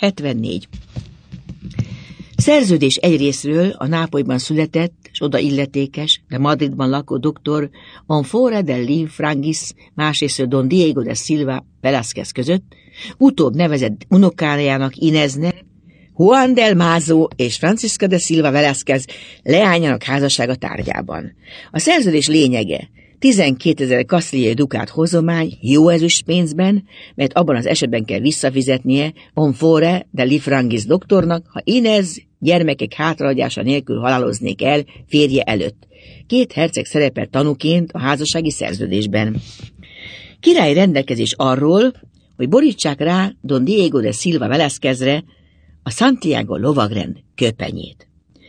74. Szerződés egyrészről a Nápolyban született, és oda illetékes, de Madridban lakó doktor Onfora de Lifrangis, másrészről Don Diego de Silva Velázquez között, utóbb nevezett unokájának Ineznek, Juan del Mazo és Francisca de Silva Velázquez leányának házassága tárgyában. A szerződés lényege 12.000 kasztíliai dukát hozomány jó ezüst pénzben, mert abban az esetben kell visszafizetnie Onfora de Lifrangis doktornak, ha Inez gyermekek hátrahagyása nélkül haláloznék el férje előtt. 2 herceg szerepel tanúként a házassági szerződésben. Királyi rendelkezés arról, hogy borítsák rá Don Diego de Silva Velázquezre a Santiago lovagrend köpenyét.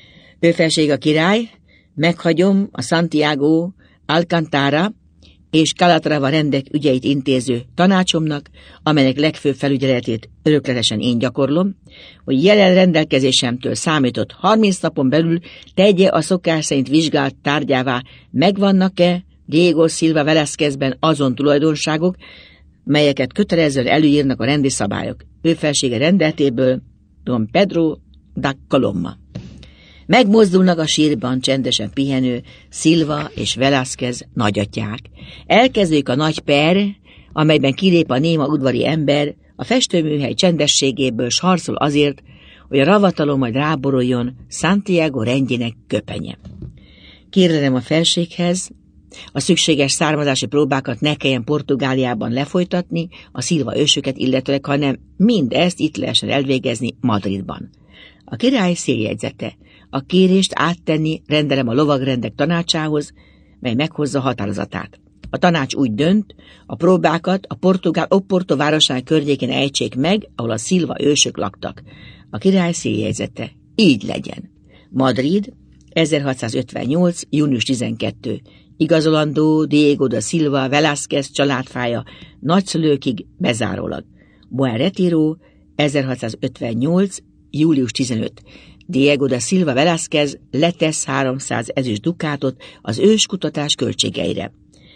Ő felség a király, meghagyom a Santiago, Alcantara és Calatrava rendek ügyeit intéző tanácsomnak, amelynek legfőbb felügyeletét örökletesen én gyakorlom, hogy jelen rendelkezésemtől számított 30 napon belül tegye a szokás szerint vizsgált tárgyává, megvannak-e Diego Silva Velázquezben azon tulajdonságok, melyeket kötelezően előírnak a rendi szabályok. Ő felsége rendeltéből Don Pedro da Coloma. Megmozdulnak a sírban csendesen pihenő Silva és Velázquez nagyatyák. Elkezdődik a nagy per, amelyben kilép a néma udvari ember a festőműhely csendességéből, s harcol azért, hogy a ravatalon majd ráboruljon Santiago rendjének köpenye. Kérlelem a felséghez, a szükséges származási próbákat ne kelljen Portugáliában lefolytatni, a Silva ősöket illetőleg, hanem mindezt itt lehessen elvégezni Madridban. A király széljegyzete. A kérést áttenni rendelem a lovagrendek tanácsához, mely meghozza határozatát. A tanács úgy dönt, a próbákat a portugál Oporto városának környékén ejtsék meg, ahol a Silva ősök laktak. A király széljegyzete. Így legyen. Madrid, 1658. június 12. Igazolandó Diego de Silva Velázquez családfája nagyszülőkig bezárólag. Buen Retiro, 1658. július 15. Diego de Silva Velázquez letesz 300 ezüst dukátot az őskutatás költségeire.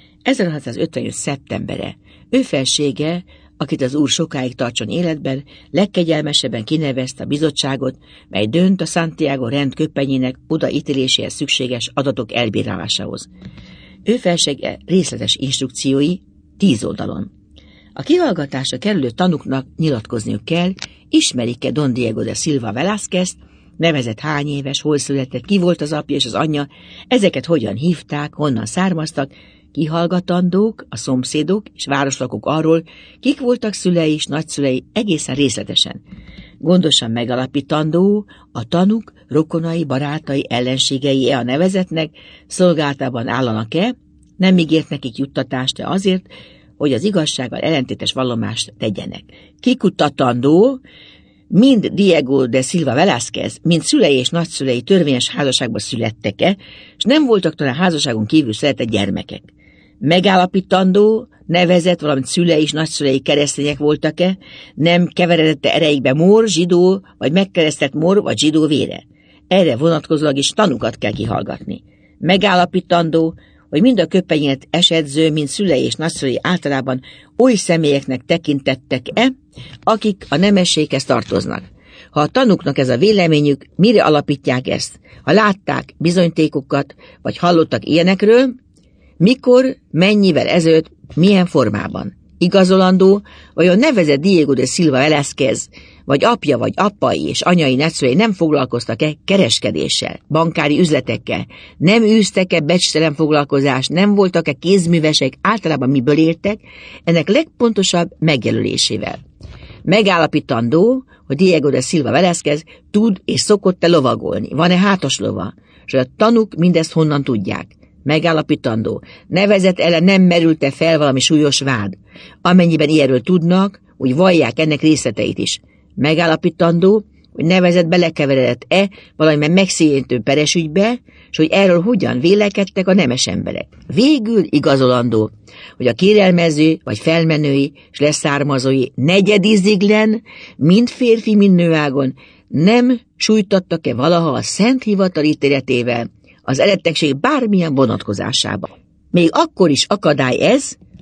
1658. szeptembere. Ő felsége, akit az úr sokáig tartson életben, legkegyelmesebben kinevezte a bizottságot, mely dönt a Santiago rend köpenyének odaítéléséhez szükséges adatok elbírálásához. Ő felsége részletes instrukciói 10 oldalon. A kihallgatásra kerülő tanúknak nyilatkozniuk kell, ismerik-e Don Diego de Silva Velázquezt, nevezett hány éves, hol született, ki volt az apja és az anyja, ezeket hogyan hívták, honnan származtak, kihallgatandók, a szomszédok és városlakók arról, kik voltak szülei és nagyszülei egészen részletesen. Gondosan megalapítandó a tanúk, rokonai, barátai, ellenségei-e a nevezetnek, szolgálatában állanak-e, nem ígért nekik juttatást-e azért, hogy az igazsággal ellentétes vallomást tegyenek. Kikutatandó, mind Diego de Silva Velázquez, mind szülei és nagyszülei törvényes házasságban születtek-e, és nem voltak talán házasságon kívül született gyermekek. Megállapítandó, nevezett, valamint szülei és nagyszülei keresztények voltak-e, nem keveredette ereikbe mór, zsidó, vagy megkeresztett mór, vagy zsidó vére. Erre vonatkozólag is tanukat kell kihallgatni. Megállapítandó, hogy mind a köpenyet esedző, mind szülei és nagyszülei általában oly személyeknek tekintettek-e, akik a nemességhez tartoznak. Ha a tanúknak ez a véleményük, mire alapítják ezt? Ha látták bizonytékokat, vagy hallottak ilyenekről, mikor, mennyivel ezelőtt, milyen formában? Igazolandó, vajon nevezett Diego de Silva Velázquez, vagy apja, vagy apai és anyai nagyszülei nem foglalkoztak-e kereskedéssel, bankári üzletekkel, nem űztek-e becstelen foglalkozást, nem voltak-e kézművesek, általában miből éltek, ennek legpontosabb megjelölésével. Megállapítandó, hogy Diego de Silva Velázquez tud és szokott-e lovagolni, van-e hátas lova, és a tanúk mindezt honnan tudják. Megállapítandó, nevezett ellen nem merült-e fel valami súlyos vád, amennyiben ilyenről tudnak, úgy vallják ennek részleteit is. Megállapítandó, hogy nevezett belekeveredett-e valamilyen megszégyenítő peres ügybe, és hogy erről hogyan vélekedtek a nemes emberek. Végül igazolandó, hogy a kérelmező vagy felmenői és leszármazói negyediziglen, mind férfi, mind nőágon nem sújtattak-e valaha a szent hivatal ítéletével az erettegség bármilyen vonatkozásába. Még akkor is akadály ez,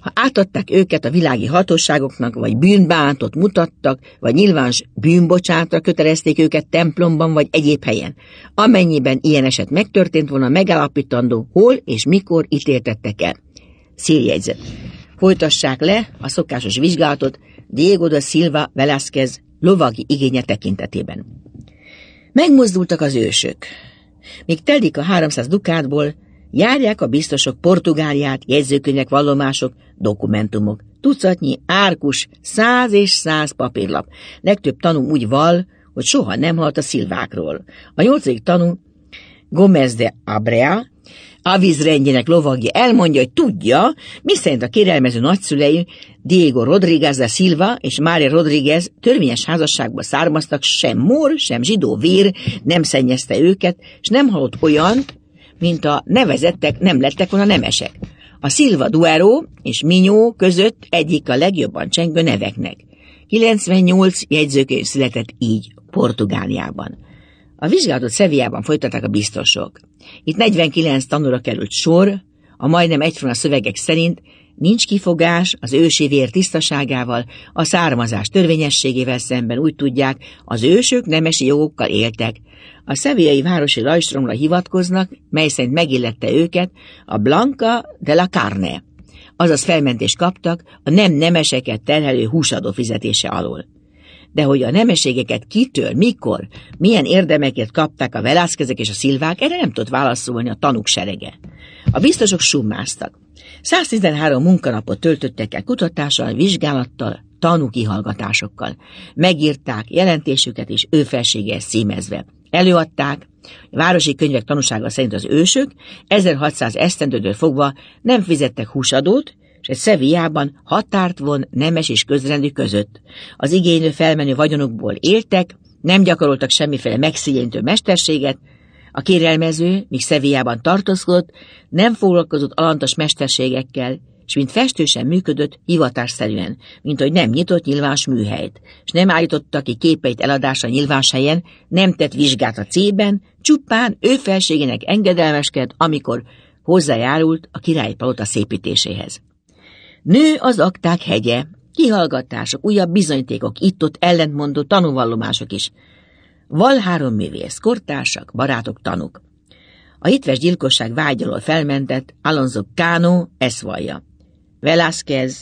Ha átadták őket a világi hatóságoknak, vagy bűnbántot mutattak, vagy nyilvános bűnbocsátra kötelezték őket templomban, vagy egyéb helyen. Amennyiben ilyen eset megtörtént volna, megállapítandó, hol és mikor ítéltettek el. Széljegyzet. Folytassák le a szokásos vizsgálatot Diego da Silva Velázquez lovagi igénye tekintetében. Megmozdultak az ősök. Míg telik a 300 dukátból, járják a biztosok Portugáliát, jegyzőkönyvek, vallomások, dokumentumok, tucatnyi árkus, 100 és 100 papírlap. Legtöbb tanú úgy vall, hogy soha nem hallott a Silvákról. A 8. tanú, Gómez de Abrea, avízrendjének lovagja elmondja, hogy tudja, miszerint a kérelmező nagyszülei Diego Rodríguez da Silva és Mária Rodríguez törvényes házasságból származtak, sem mór, sem zsidó vér nem szennyezte őket, és nem hallott olyant, mint a nevezettek nem lettek volna nemesek. A Silva Duero és Minyó között egyik a legjobban csengő neveknek. 98 jegyzőkönyv született így Portugáliában. A vizsgálatot Sevillában folytatták a biztosok. Itt 49 tanúra került sor, a majdnem egyforma szövegek szerint nincs kifogás az ősi vér tisztaságával, a származás törvényességével szemben, úgy tudják, az ősök nemesi jogokkal éltek. A sevillai városi lajstromra hivatkoznak, mely szerint megillette őket a Blanca de la Carne, azaz felmentést kaptak a nem nemeseket terhelő húsadó fizetése alól. De hogy a nemeségeket kitől, mikor, milyen érdemeket kapták a Velázquezek és a Silvák, erre nem tudott válaszolni a tanúk serege. A biztosok summáztak. 113 munkanapot töltöttek el kutatással, vizsgálattal, tanúkihallgatásokkal. Megírták jelentésüket is ő felségéhez címezve. Előadták, a városi könyvek tanúsága szerint az ősök 1600 esztendőtől fogva nem fizettek húsadót, és egy Sevillában határt von nemes és közrendű között. Az igénylő felmenő vagyonukból éltek, nem gyakoroltak semmiféle megszégyenítő mesterséget, a kérelmező, míg Sevillában tartózkodott, nem foglalkozott alantas mesterségekkel, és mint festő sem működött hivatásszerűen, mint hogy nem nyitott nyilvános műhelyt, és nem állította ki képeit eladásra nyilvános helyen, nem tett vizsgát a cében, csupán ő felségének engedelmeskedett, amikor hozzájárult a királyi palota szépítéséhez. Nő az akták hegye, kihallgatások, újabb bizonyítékok, itt-ott ellentmondó tanúvallomások is. Val 3 művész, kortársak, barátok, tanúk. A hitves gyilkosság vágyalól felmentett Alonso Cano ezt vallja. Velázquez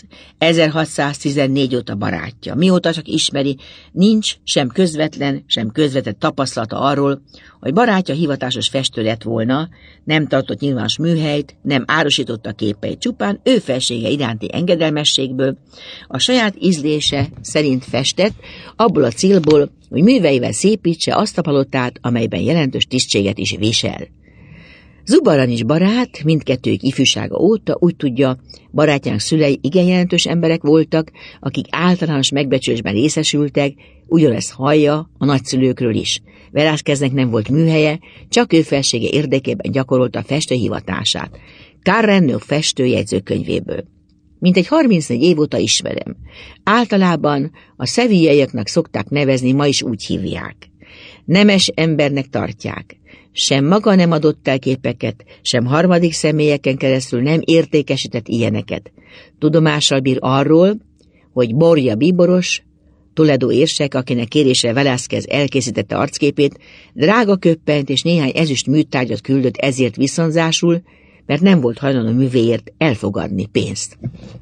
1614 óta barátja. Mióta csak ismeri, nincs sem közvetlen, sem közvetett tapasztalata arról, hogy barátja hivatásos festő lett volna, nem tartott nyilvános műhelyt, nem árusította képeit, csupán ő felsége iránti engedelmességből, a saját ízlése szerint festett, abból a célból, hogy műveivel szépítse azt a palotát, amelyben jelentős tisztséget is visel. Zubaran is barát, mindkettőjük ifjúsága óta, úgy tudja, barátjának szülei igen jelentős emberek voltak, akik általános megbecsülésben részesültek, ugyanezt hallja a nagyszülőkről is. Velázqueznek nem volt műhelye, csak ő felsége érdekében gyakorolta a festő hivatását. Carreño festő jegyzőkönyvéből. Mintegy 34 év óta ismerem. Általában a sevillaiaknak szokták nevezni, ma is úgy hívják. Nemes embernek tartják. Sem maga nem adott el képeket, sem harmadik személyeken keresztül nem értékesített ilyeneket. Tudomással bír arról, hogy Borja bíboros, Toledo érsek, akinek kérésre Velázquez elkészítette arcképét, drága köppenyt és néhány ezüst műtárgyat küldött ezért viszonzásul, mert nem volt hajlandó művéért elfogadni pénzt.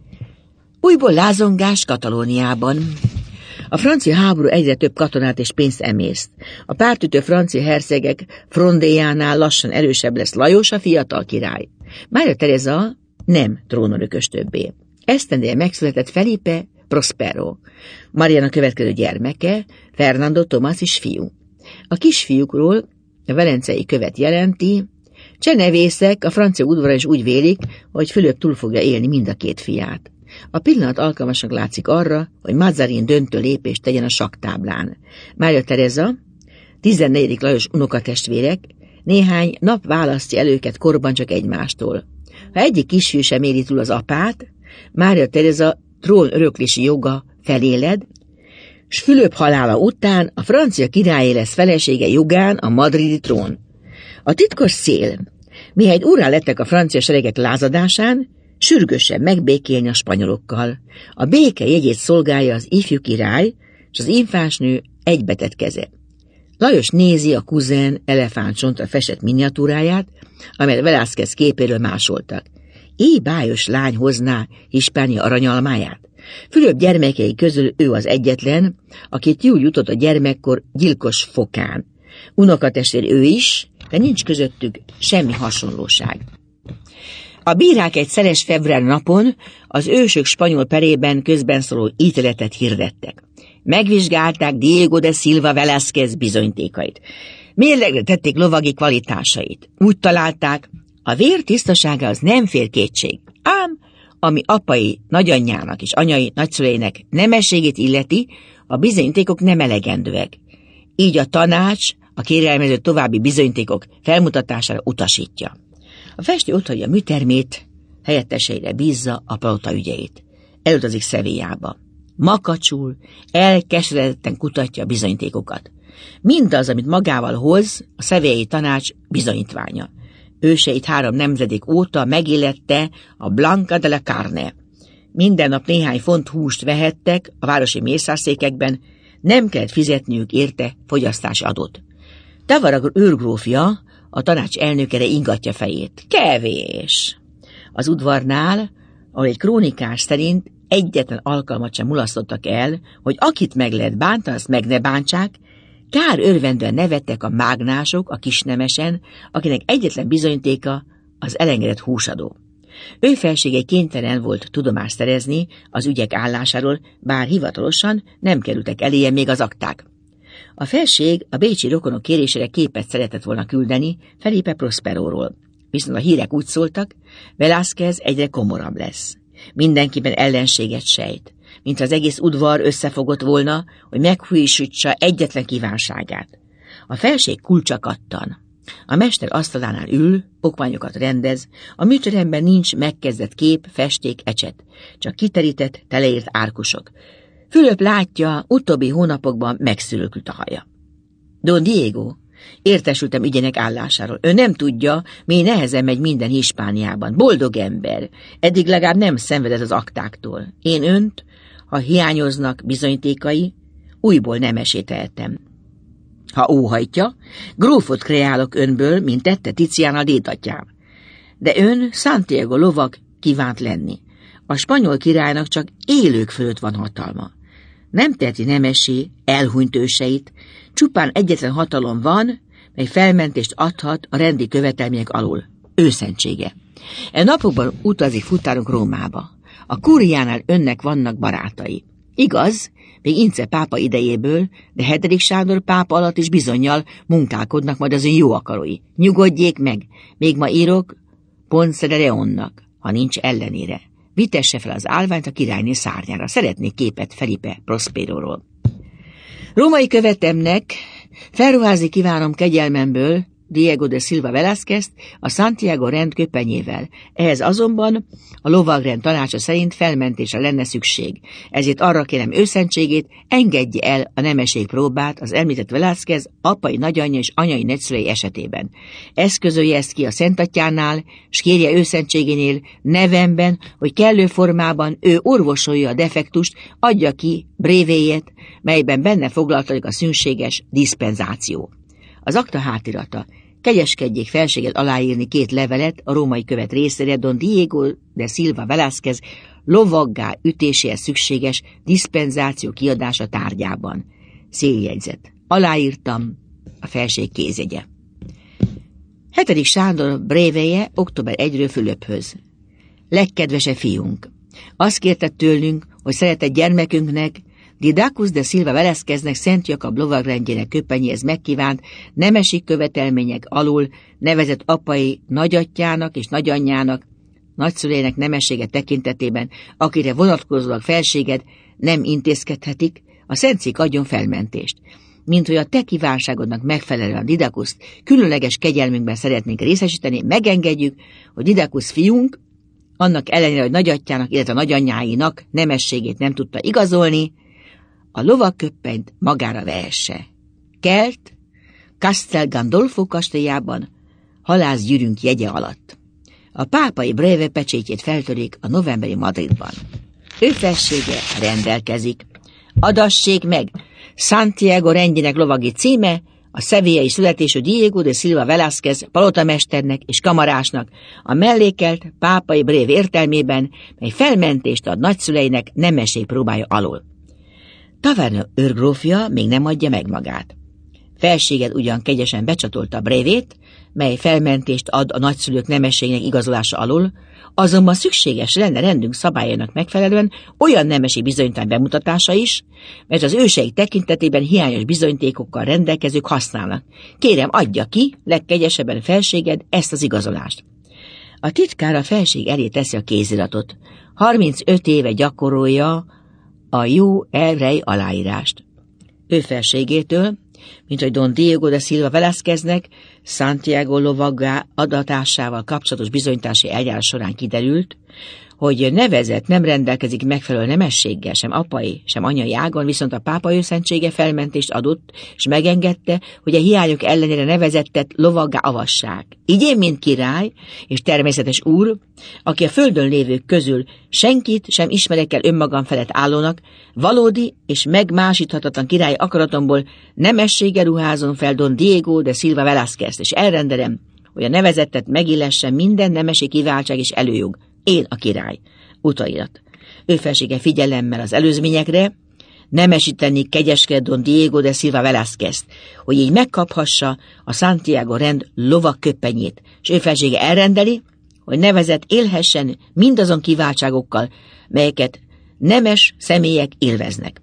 Újból lázongás Katalóniában. A francia háború egyre több katonát és pénzt emészt. A pártütő francia hercegek frondéjánál lassan erősebb lesz Lajos, a fiatal király. Mária Teresa nem trónörökös többé. Esztendeje megszületett Felipe Prospero, Mariana következő gyermeke, Fernando Tomás is fiú. A kisfiúkról a velencei követ jelenti, csenevészek, a francia udvaron is úgy vélik, hogy Fülöp túl fogja élni mind a két fiát. A pillanat alkalmasnak látszik arra, hogy Mazarin döntő lépést tegyen a sakktáblán. Mária Teresa, 14. Lajos unokatestvérek, néhány nap választja el őket korban csak egymástól. Ha egyik kisfiú sem éri túl az apát, Mária Teresa trón öröklési joga feléled, s Fülöp halála után a francia királyé lesz felesége jogán a madridi trón. A titkos cél, mihelyt úrrá lettek a francia seregek lázadásán, sürgősen megbékélni a spanyolokkal. A béke jegyét szolgálja az ifjú király, és az infánsnő egybetett keze. Lajos nézi a kuzén elefántcsontra festett miniatúráját, amelyet Velázquez képéről másoltak. Így bájos lány hozná Hispánia aranyalmáját. Fülöp gyermekei közül ő az egyetlen, akit jól jutott a gyermekkor gyilkos fokán. Unokatestvér ő is, de nincs közöttük semmi hasonlóság. A bírák egy szeles február napon az ősök spanyol perében közbenszóló ítéletet hirdettek. Megvizsgálták Diego de Silva Velázquez bizonyítékait. Mérlegre tették lovagi kvalitásait. Úgy találták, a vér tisztaságához nem fér kétség. Ám, ami apai nagyanyjának és anyai nagyszüleinek nemességét illeti, a bizonyítékok nem elegendőek. Így a tanács a kérelmező további bizonyítékok felmutatására utasítja. A festő otthagyja a műtermét, helyetteseire bízza a palota ügyeit. Elutazik Sevillába. Makacsul, elkeseredetten kutatja a bizonyítékokat. Mindaz, amit magával hoz, a szevillai tanács bizonyítványa. Őseit 3 nemzedék óta megillette a Blanca de la Carne. Minden nap néhány font húst vehettek a városi mészárszékekben, nem kellett fizetniük érte fogyasztási adót. Tavarag őrgrófja, a tanács elnökere ingatja fejét. Kevés! Az udvarnál, ahol egy krónikás szerint egyetlen alkalmat sem mulasztottak el, hogy akit meg lehet bántani, azt meg ne bántsák, kár örvendően nevettek a mágnások a kisnemesen, akinek egyetlen bizonyítéka az elengedett húsadó. Ő felsége kénytelen volt tudomást szerezni az ügyek állásáról, bár hivatalosan nem kerültek eléje még az akták. A felség a bécsi rokonok kérésére képet szeretett volna küldeni Felipe Prosperóról. Viszont a hírek úgy szóltak, Velázquez egyre komorabb lesz. Mindenkiben ellenséget sejt, mint az egész udvar összefogott volna, hogy meghújítsa egyetlen kívánságát. A felség kulcsa kattan. A mester asztalánál ül, okmányokat rendez, a műteremben nincs megkezdett kép, festék, ecset, csak kiterített, teleírt árkusok. Fülöp látja, utóbbi hónapokban megszürkült a haja. Don Diego, értesültem ügyének állásáról. Ő nem tudja, mi nehezen megy minden Hispániában. Boldog ember. Eddig legalább nem szenvedett az aktáktól. Én önt, ha hiányoznak bizonyítékai, újból nemessé tehetem. Ha óhajtja, grófot kreálok önből, mint tette Tiziana dédatyám. De ön Santiago lovag kívánt lenni. A spanyol királynak csak élők fölött van hatalma. Nem teheti nemessé elhunyt őseit, csupán egyetlen hatalom van, mely felmentést adhat a rendi követelmények alól. Őszentsége. E napokban utazik futárunk Rómába. A kúriánál önnek vannak barátai. Igaz, még Ince pápa idejéből, de 7. Sándor pápa alatt is bizonnyal munkálkodnak majd az ön jó akarói. Nyugodjék meg, még ma írok Ponce de Leonnak, ha nincs ellenére. Vitesse fel az állványt a királyné szárnyára. Szeretnék képet Felipe Prosperóról. Római követemnek felruházni kívánom kegyelmemből Diego de Silva Velázquezt a Santiago rend köpenyével. Ehhez azonban a lovagrend tanácsa szerint felmentésre lenne szükség. Ezért arra kérem őszentségét, engedje el a nemesség próbát az említett Velázquez apai nagyanyja és anyai nagyszülei esetében. Eszközölje ezt ki a Szentatyánál, s kérje őszentségénél nevemben, hogy kellő formában ő orvosolja a defektust, adja ki brévéjét, melyben benne foglaltatik a szükséges diszpenzáció. Az akta hátirata. Kegyeskedjék felséget aláírni 2 levelet a római követ részére Don Diego de Silva Velázquez lovaggá ütéséhez szükséges diszpenzáció kiadása tárgyában. Széljegyzet. Aláírtam, a felség kézjegye. 7. Sándor bréveje október 1-ről Fülöphöz. Legkedvesebb fiunk, azt kérte tőlünk, hogy szeretett gyermekünknek, Didacus de Silva Velázqueznek Szent Jakab lovagrendjének köpenyéhez megkívánt nemesi követelmények alól nevezett apai nagyatyjának és nagyanyjának, nagyszüleinek nemessége tekintetében, akire vonatkozólag felséged nem intézkedhetik, a Szentszék adjon felmentést. Mint hogy a te kívánságodnak megfelelően Didacust különleges kegyelmünkben szeretnénk részesíteni, megengedjük, hogy Didacus fiunk, annak ellenére, hogy nagyatyjának, illetve nagyanyjáinak nemességét nem tudta igazolni, a lovagköppenyt magára vehesse. Kelt, Castel Gandolfo kastélyában, halászgyűrűnk jegye alatt. A pápai breve pecsétjét feltörik a novemberi Madridban. Ő felsége rendelkezik. Adassék meg Santiago rendjének lovagi címe, a sevillai születésű Diego de Silva Velázquez palotamesternek és kamarásnak a mellékelt pápai brév értelmében, mely felmentést ad nagyszüleinek nemesség próbája alól. Taverna őrgrófja még nem adja meg magát. Felséged ugyan kegyesen becsatolta a brévét, mely felmentést ad a nagyszülők nemességnek igazolása alól, azonban szükséges lenne rendünk szabályainak megfelelően olyan nemesi bizonyítvány bemutatása is, mert az őseik tekintetében hiányos bizonyítékokkal rendelkezők használnak. Kérem, adja ki, legkegyesebben felséged ezt az igazolást. A titkár a felség elé teszi a kéziratot. 35 éve gyakorolja a jó elrej aláírást. Ő felségétől, mint hogy Don Diego de Silva Velázqueznek Santiago lovaggá adatásával kapcsolatos bizonyítási eljárás során kiderült, hogy nevezett nem rendelkezik megfelelő nemességgel, sem apai, sem anyai ágon, viszont a pápa őszentsége felmentést adott, és megengedte, hogy a hiányok ellenére nevezettet lovaggá avassák. Így én, mint király és természetes úr, aki a földön lévők közül senkit sem ismerek el önmagam felett állónak, valódi és megmásíthatatlan király akaratomból nemességgel ruházom fel Don Diego de Silva Velázquezt, és elrendelem, hogy a nevezettet megillessen minden nemesi kiváltság és előjog. Én a király. Utairat. Ő felsége figyelemmel az előzményekre, nemesíteni kegyesked Don Diego de Silva Velázquezt, hogy így megkaphassa a Santiago rend lovak köppenyét, és ő felsége elrendeli, hogy nevezett élhessen mindazon kiváltságokkal, melyeket nemes személyek élveznek.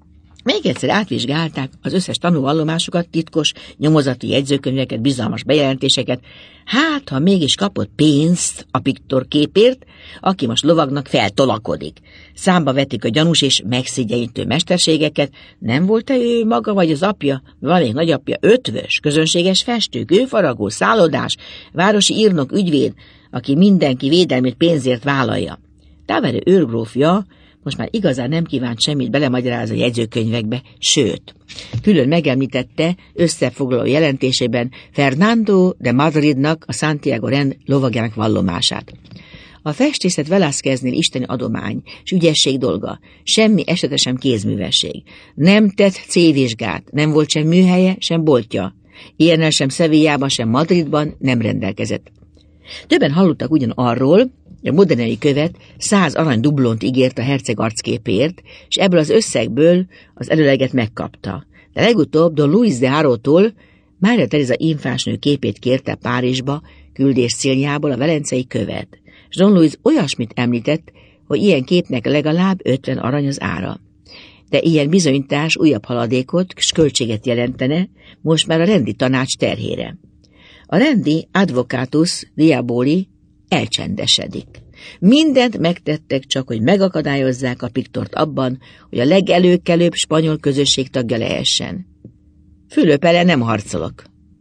Még egyszer átvizsgálták az összes tanúvallomásokat, titkos, nyomozati jegyzőkönyveket, bizalmas bejelentéseket. Hát, ha mégis kapott pénzt a piktor képért, aki most lovagnak feltolakodik. Számba vetik a gyanús és megszégyenítő mesterségeket. Nem volt-e ő maga vagy az apja, valamelyik nagyapja ötvös, közönséges festő, kőfaragó, szállodás, városi írnok, ügyvéd, aki mindenki védelmét pénzért vállalja? Távere őrgrófja most már igazán nem kívánt semmit belemagyarázni a jegyzőkönyvekbe, sőt, külön megemlítette összefoglaló jelentésében Fernando de Madridnak a Santiago rend lovagjának vallomását. A festészet Velázqueznél isteni adomány, s ügyesség dolga, semmi esete sem kézművesség. Nem tett célvizsgát, nem volt sem műhelye, sem boltja. Ilyennel sem Sevillában, sem Madridban nem rendelkezett. Többen hallottak ugyan arról, a modernei követ 100 arany dublont ígért a herceg arcképért, és ebből az összegből az előleget megkapta. De legutóbb Don Luis de Haro-tól Mária Teresa infánsnő képét kérte Párizsba küldés céljából a velencei követ. És Don Luis olyasmit említett, hogy ilyen képnek legalább 50 arany az ára. De ilyen bizonyítás újabb haladékot és költséget jelentene most már a rendi tanács terhére. A rendi advocatus diaboli elcsendesedik. Mindent megtettek csak, hogy megakadályozzák a piktort abban, hogy a legelőkelőbb spanyol közösség tagja lehessen. Fülöp-ele nem harcolok,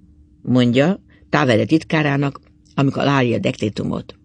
mondja Távere titkárának, amikor aláírja a dekrétumot.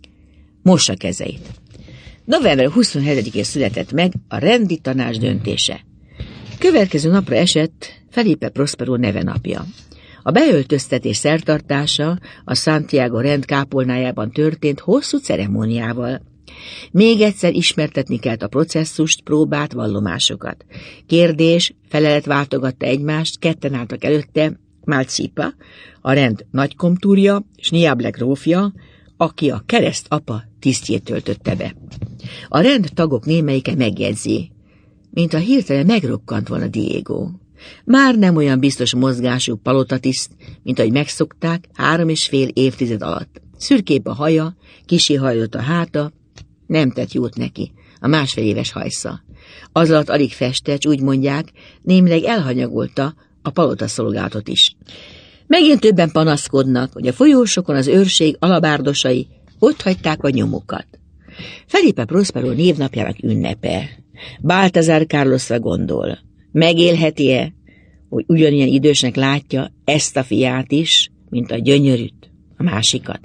Mossa kezeit. November 27-én született meg a rendi tanács döntése. Következő napra esett Felipe Prospero nevenapja. A beöltöztetés szertartása a Santiago rend kápolnájában történt hosszú ceremóniával. Még egyszer ismertetni kellett a processzust, próbát, vallomásokat. Kérdés, felelet váltogatta egymást, ketten álltak előtte, Malcipa, a rend nagykomtúrja, és Niable grófja, aki a kereszt apa tisztjét töltötte be. A rend tagok némelyike megjegyzi, mint a hirtelen megrokkant volna Diego. Már nem olyan biztos mozgású palotatiszt, mint ahogy megszokták 3,5 évtized alatt. Szürkébb a haja, kisihajlott a háta, nem tett jót neki, a 1,5 éves hajsza. Az alatt alig festett, úgy mondják, némileg elhanyagolta a palotaszolgálatot is. Megint többen panaszkodnak, hogy a folyósokon az őrség alabárdosai otthagyták a nyomokat. Felipe Prospero névnapjának ünnepe. Baltazar Carlosra gondol. Megélheti-e, hogy ugyanilyen idősnek látja ezt a fiát is, mint a gyönyörűt, a másikat?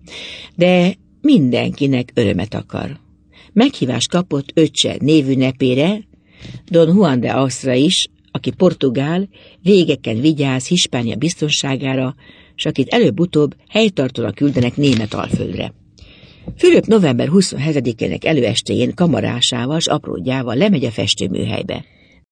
De mindenkinek örömet akar. Meghívást kapott öccse névünnepére, Don Juan de Austria is, aki portugál, végeken vigyáz Hispánia biztonságára, s akit előbb-utóbb helytartóra küldenek Német-Alföldre. Fülöp november 27-ének előestéjén kamarásával s apródjával lemegy a festőműhelybe.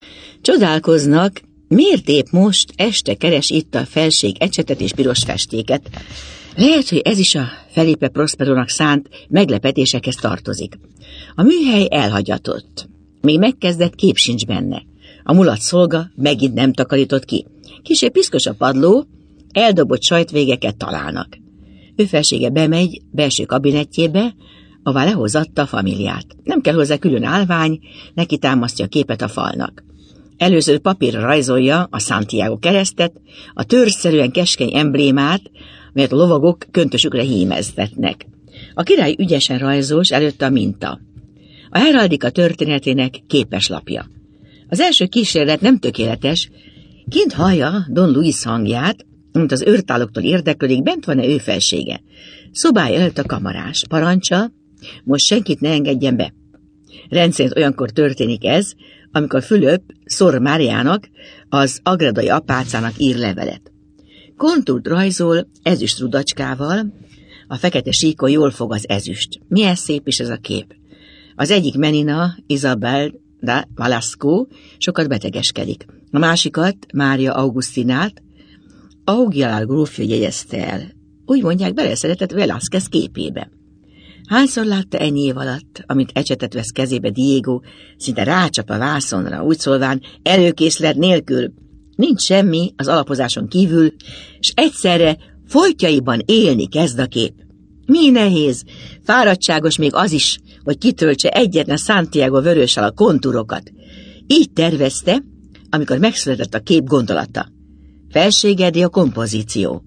Csodálkoznak, miért épp most este keres itt a felség ecsetet és piros festéket. Lehet, hogy ez is a Felipe Prosperónak szánt meglepetésekhez tartozik. A műhely elhagyatott. Még megkezdett kép sincs benne. A mulat szolga megint nem takarított ki. Kissé piszkos a padló, eldobott sajtvégeket találnak. Ő felsége bemegy belső kabinettjébe, ahová lehozatta a familiát. Nem kell hozzá külön állvány, neki támasztja a képet a falnak. Először papírra rajzolja a Santiago keresztet, a törzszerűen keskeny emblémát, melyet a lovagok köntösükre hímeztetnek. A király ügyesen rajzós, előtte a minta. A heraldika történetének képeslapja. Az első kísérlet nem tökéletes, kint hallja Don Luis hangját, mint az őrtáloktól érdeklődik, bent van-e ő felsége. Szobája előtt a kamarás. Parancsa, most senkit ne engedjen be. Rendszerint olyankor történik ez, amikor Fülöp Szor Máriának, az agradai apácának ír levelet. Kontúrt rajzol ezüst rudacskával, a fekete síkon jól fog az ezüst. Milyen szép is ez a kép. Az egyik menina, Isabel de Velasco, sokat betegeskedik. A másikat, Mária Augustinát, Augialal grófja jegyezte el. Úgy mondják, beleszeretett Velázquez képébe. Hányszor látta ennyi év alatt, amit ecsetet vesz kezébe Diego, szinte rácsap a vászonra, úgy szólván előkészlet nélkül. Nincs semmi az alapozáson kívül, és egyszerre folytjaiban élni kezd a kép. Mi nehéz, fáradtságos még az is, hogy kitöltse egyetlen Santiago vörössel a kontúrokat. Így tervezte, amikor megszületett a kép gondolata. Felségedi a kompozíció.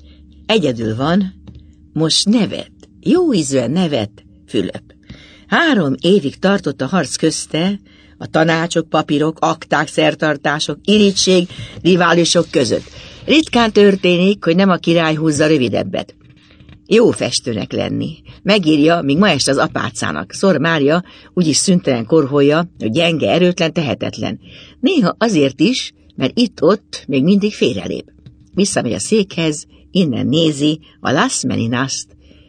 Egyedül van, most nevet, jó ízűen nevet Fülöp. 3 évig tartott a harc közte, a tanácsok, papírok, akták, szertartások, irigység, riválisok között. Ritkán történik, hogy nem a király húzza rövidebbet. Jó festőnek lenni. Megírja, míg ma este az apácának. Szor Mária úgyis szüntelen korholja, hogy gyenge, erőtlen, tehetetlen. Néha azért is, mert itt-ott még mindig félrelép. Visszamegy a székhez, innen nézi a Las Meninast.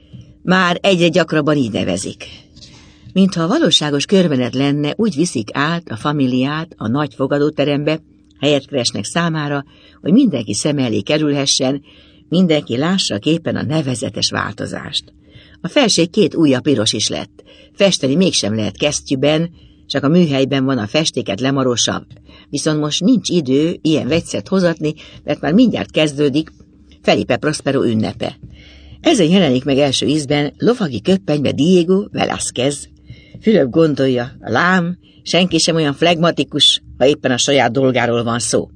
Már egyre gyakrabban így nevezik. Mintha a valóságos körbenet lenne, úgy viszik át a familiát a nagy fogadóterembe, helyet keresnek számára, hogy mindenki szem elé kerülhessen, mindenki lássa a képen a nevezetes változást. A felség 2 újabb piros is lett. Festeni mégsem lehet kesztyűben, csak a műhelyben van a festéket lemarosabb. Viszont most nincs idő ilyen vegyszert hozatni, mert már mindjárt kezdődik Felipe Prospero ünnepe. Ezen jelenik meg első ízben lovagi köppenybe Diego Velázquez. Fülöp gondolja, lám, senki sem olyan flegmatikus, ha éppen a saját dolgáról van szó.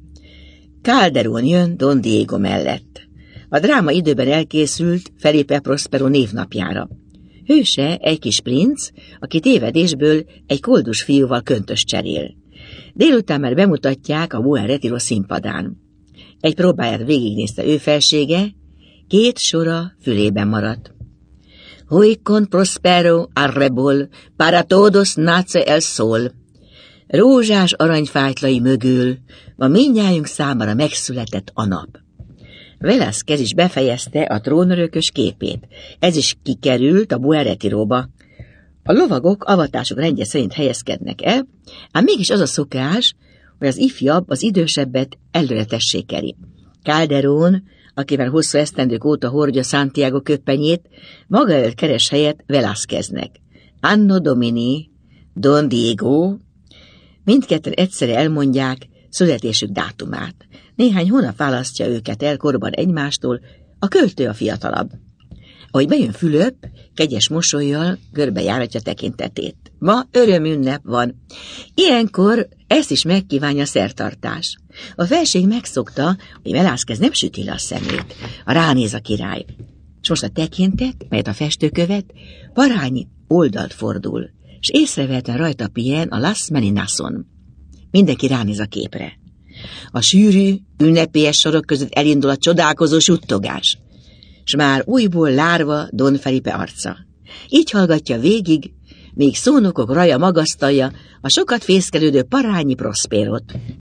Calderón jön Don Diego mellett. A dráma időben elkészült Felipe Prospero névnapjára. Hőse egy kis princ, aki tévedésből egy koldus fiúval köntös cserél. Délután már bemutatják a Buen Retiro színpadán. Egy próbáját végignézte ő felsége, 2 sora fülében maradt. Hoy con Prospero arrebol, para todos nace el sol. Rózsás aranyfájtlai mögül ma mindnyájunk számára megszületett a nap. Velázquez is befejezte a trónörökös képét. Ez is kikerült a Buen Retiróba. A lovagok avatások rendje szerint helyezkednek el, ám mégis az a szokás, hogy az ifjabb az idősebbet előre tessékeli. Calderón, akivel hosszú esztendők óta hordja Santiago köppenyét, maga előtt keres helyet Velázqueznek. Anno Domini, Don Diego, mindketten egyszerre elmondják születésük dátumát. Néhány hónap választja őket el korban egymástól, a költő a fiatalabb. Ahogy bejön Fülöp, kegyes mosollyal körbejáratja tekintetét. Ma örömünnep van. Ilyenkor ezt is megkívánja szertartás. A felség megszokta, hogy Velázquez nem süti le a szemét. Ránéz a király. És most a tekintet, melyet a festő követ, parányi oldalt fordul, és észrevehetően rajta pihen a Las Meninason. Mindenki ránéz a képre. A sűrű, ünnepélyes sorok között elindul a csodálkozó suttogás, s már újból lárva Don Felipe arca. Így hallgatja végig, míg szónokok raja magasztalja a sokat fészkelődő parányi Prosperót.